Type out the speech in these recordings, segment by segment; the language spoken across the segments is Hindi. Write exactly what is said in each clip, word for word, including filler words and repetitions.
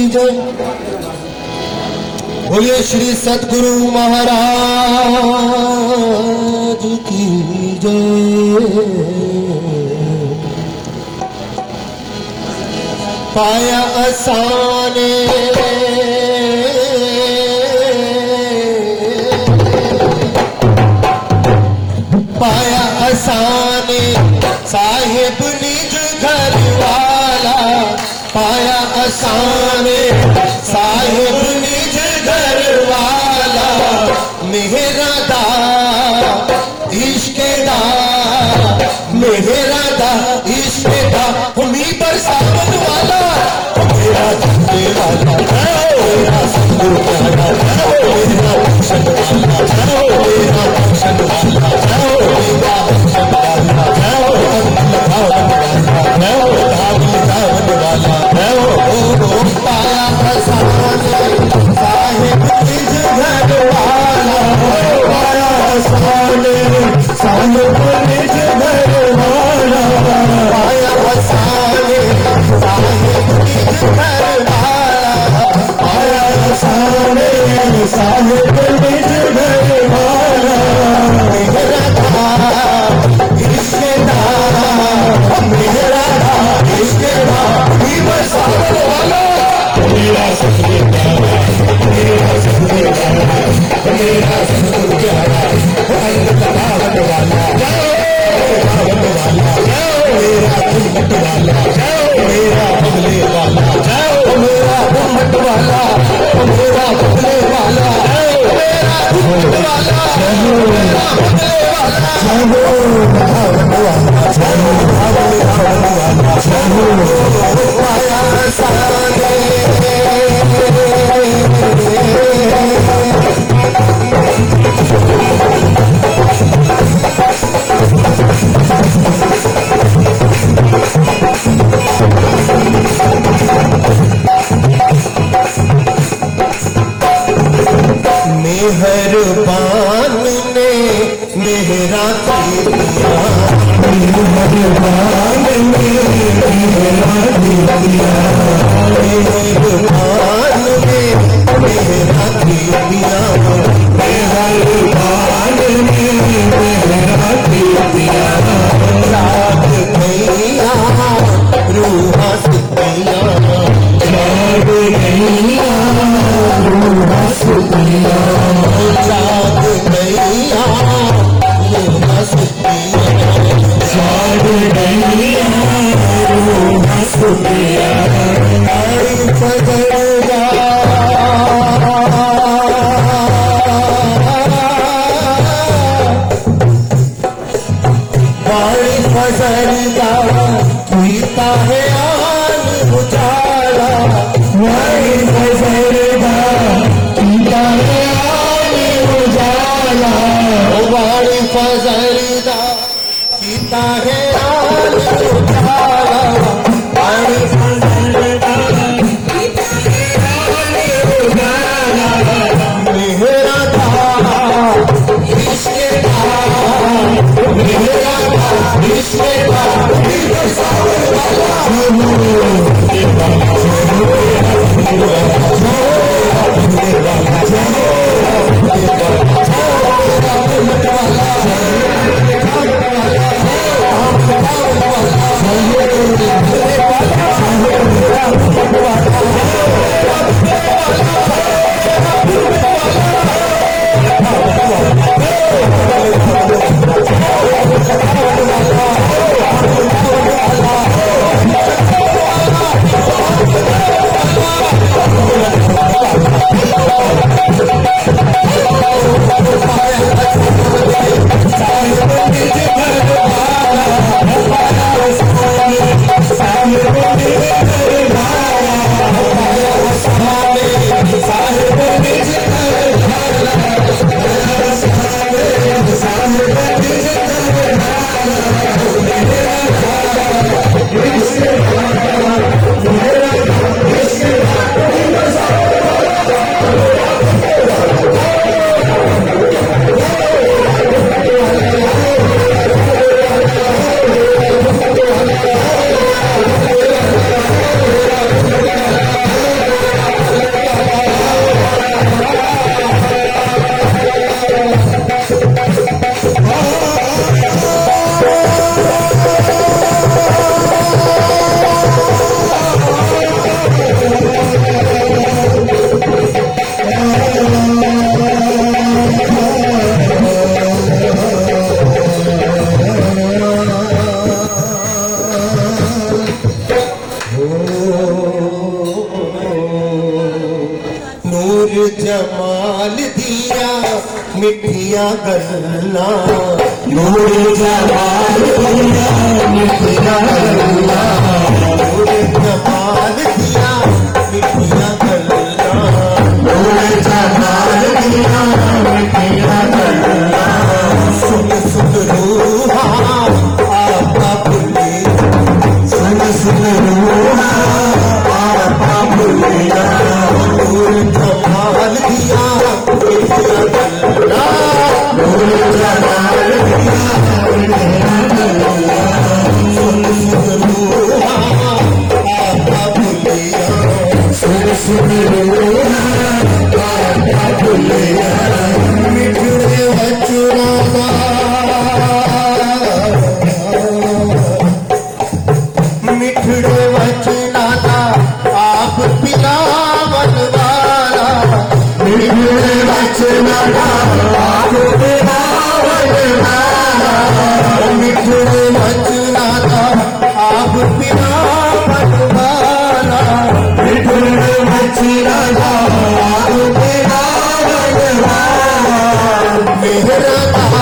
जय। बोलिए श्री सतगुरु महाराज की जय। पाया असाने पाया असाने साहिब निज घर वाला। पाया असाने साहिब निज घर वाला। मेहरा दा इश्क दा मेहरा दा इश्क दा उम्मी पर सावन वाला। मेरा झंडे वाला मेरा संगुर वाला मेरा दर्शन वाला मेरा दर्शन वाला मेरा दर्शन वाला पाया असाने साहिब निज घर वाला। पाया असाने साहिब निज घर वाला। पाया असाने साहिब निज घर वाला। पाया असाने साहिब निज घर वाला। मेरा दा इश्क दा मेरा दा इश्क दा ही बस सावन वाला। मेरा सतगुरु प्यारा मेरा सतगुरु प्यारा मेरा सतगुरु प्यारा अंग लगावट वाला लगावट वाला मेरा घुमट वाला मेरा बदले वाला मेरा घुमट वाला मेरा बदले वाला मेरा घुमट वाला मेरा बदले वाला। पाया असाने मेहरबान ने मेहरा दिया। मेहरबान ने मेहरा दिया। मेहरबान ने मेहरा दिया। मेहरबान ने मेहरा दिया। रात गैया रूहा सुतिया। रात गैया रूहा सुतिया। मिठिया गल्ला नूर जमाल दिया मिठिया गल्ला नूर जमाल दिया मिठिया गल्ला नूर जमाल दिया मिठिया गल्ला सुन सुन रूहा आपा भूले सुन सुन रूहा आपा भूलिया नूर जमाल दिया मिठिया गल्ला नूर जमाल दिया मिठिया गल्ला सुन सुन रूहा आपा भूलिया सुन सुन रूहा आपा भूलिया मिठड़े वचना मिठड़े वचना आप पिलावन वाला मिठड़े वचना आप पिलावन वाला मिठड़े वचना आप पिलावन वाला मिठड़े वचना आप पिलावन वाला मेरा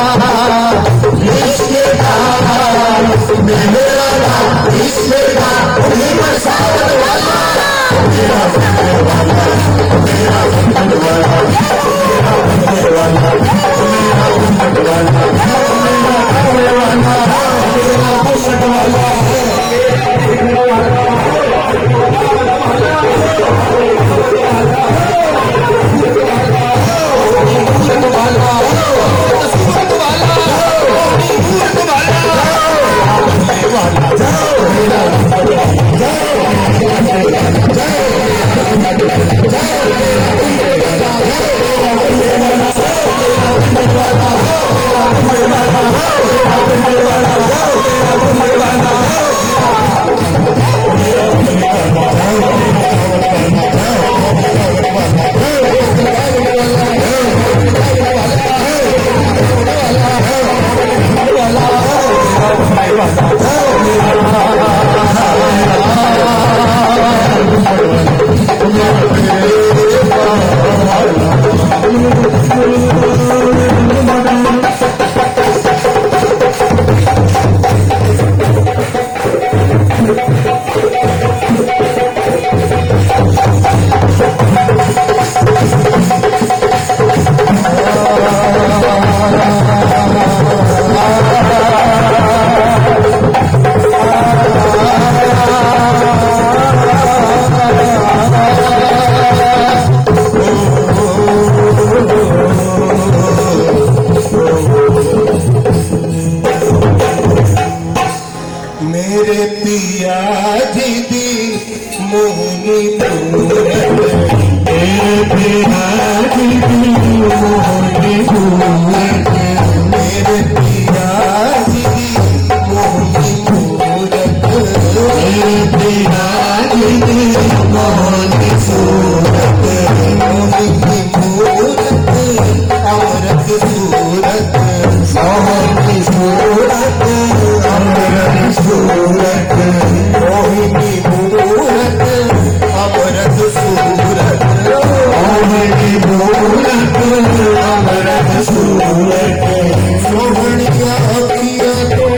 मेरे पिया जी दी मोहनी मूरत मेरे पिया जी दी मोहनी मूरत मेरे पिया जी दी मोहनी मूरत मेरे पिया जी दी मोहनी सूरत मोहनी मूरत अमृत सूरत मोहनी सूरत अमृत सूरत मोहिनी मूरत अमृत सूरत मोहिनी मूरत अमृत सूरत सोहनिया अखिया तो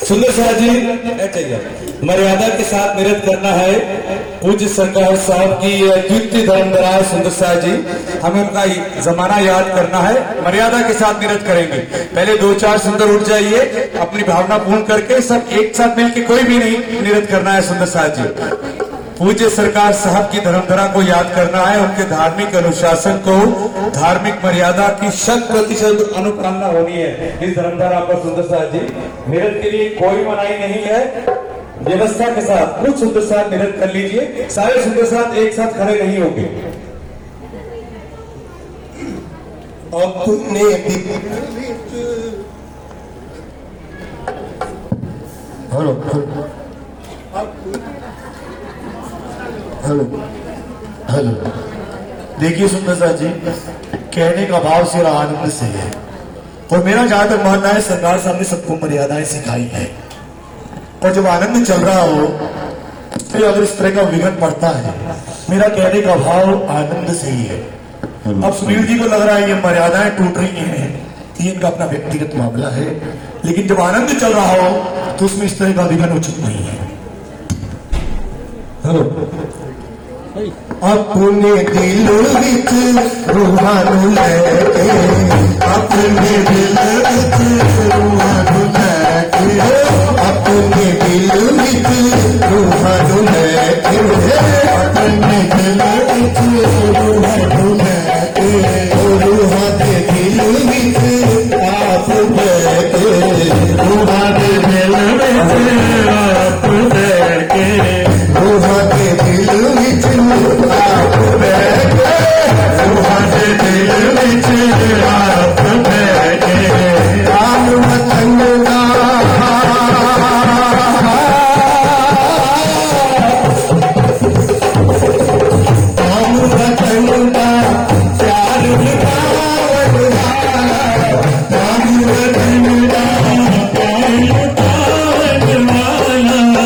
सुंदर शाह जी मर्यादा के साथ नृत्य करना है। पूज्य सरकार साहब की कीर्ति धर्मधरा सुंदर शाह जी, हमें उनका जमाना याद करना है। मर्यादा के साथ नृत्य करेंगे। पहले दो चार सुंदर उठ जाइए, अपनी भावना पूर्ण करके सब एक साथ मिलकर कोई भी नहीं नृत्य करना है। सुंदर शाह जी पूज्य सरकार साहब की धर्मधरा को याद करना है, उनके धार्मिक अनुशासन को, धार्मिक मर्यादा की शत प्रतिशत अनुपालना होनी है इस धर्मधरा पर। सुंदर शाह जी नृत्य के लिए कोई मनाही नहीं है, व्यवस्था के साथ कुछ सुंदर साथ नृत्य कर लीजिए। सारे सुंदर साथ एक साथ खड़े नहीं होंगे। अपने हेलो हेलो हेलो देखिए सुंदर साथ जी, कहने का भाव सिर्फ आनंद से है, और मेरा जहां तक मानना है सरदार साहब ने सबको मर्यादाएं सिखाई है, और जब आनंद चल रहा हो फिर अगर इस तरह का विघन पड़ता है, मेरा कहने का भाव आनंद से ही है। अब सुनील जी को लग रहा है ये मर्यादाएं टूट रही हैं, ये इनका अपना व्यक्तिगत मामला है, लेकिन जब आनंद चल रहा हो तो उसमें इस तरह का विघन उचित नहीं है। हेलो अपने दिल विच रूहानू लैके, अपने दिल विच रूहानू लैके, अपने दिल विच रूहानू लैके, अपने दिल विच रूहानू लैके, रूहा दे दिल विच आप बैठे, रूहा दे दिल विच आप बैठे, रूहा दे दिल विच आप बैठे, रूहा दे दिल विच आप बैठे, राम वतन का राम वतन का प्यार लुटावन वाला, राम वतन का प्यार लुटावन वाला,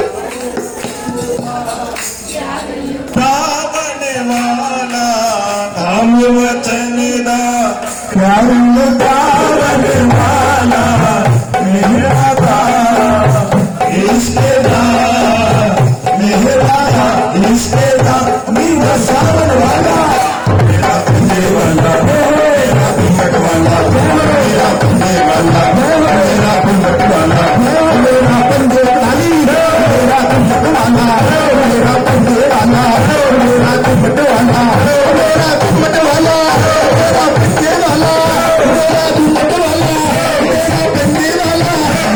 रावण वाला राम वचन दा प्यार लुटावन वाला, मेरा दा इश्क दा, मेरा इश्क दा मीरा सावन वाला, मेरा पुंजे वाला, मेरा पुंजट वाला, मेरा पुंजे वाला, मेरा पुंजट वाला, मेरा पुंजे वाली, मेरा पुंजट वाला, मेरा पुंजे वाला, मेरा पुंजट वाला, मेरा पुंजट वाला, मेरा पुंजे वाला, मेरा पुंजट वाला, मेरा पुंजे वाला,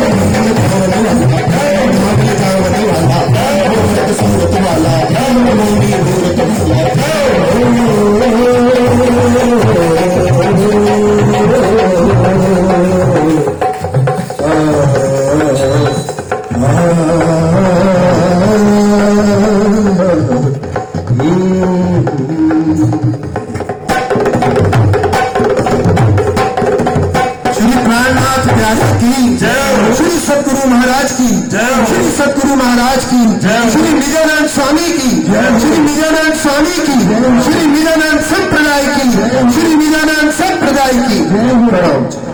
मेरा जावन वाला, मेरा सूरत वाला, मेरी मूरत वाला। श्री सतगुरु महाराज की जय, श्री सतगुरु महाराज की जय, श्री निजानंद स्वामी की जय, श्री निजानंद स्वामी की जय, श्री निजानंद संप्रदाय की, श्री निजानंद संप्रदाय की।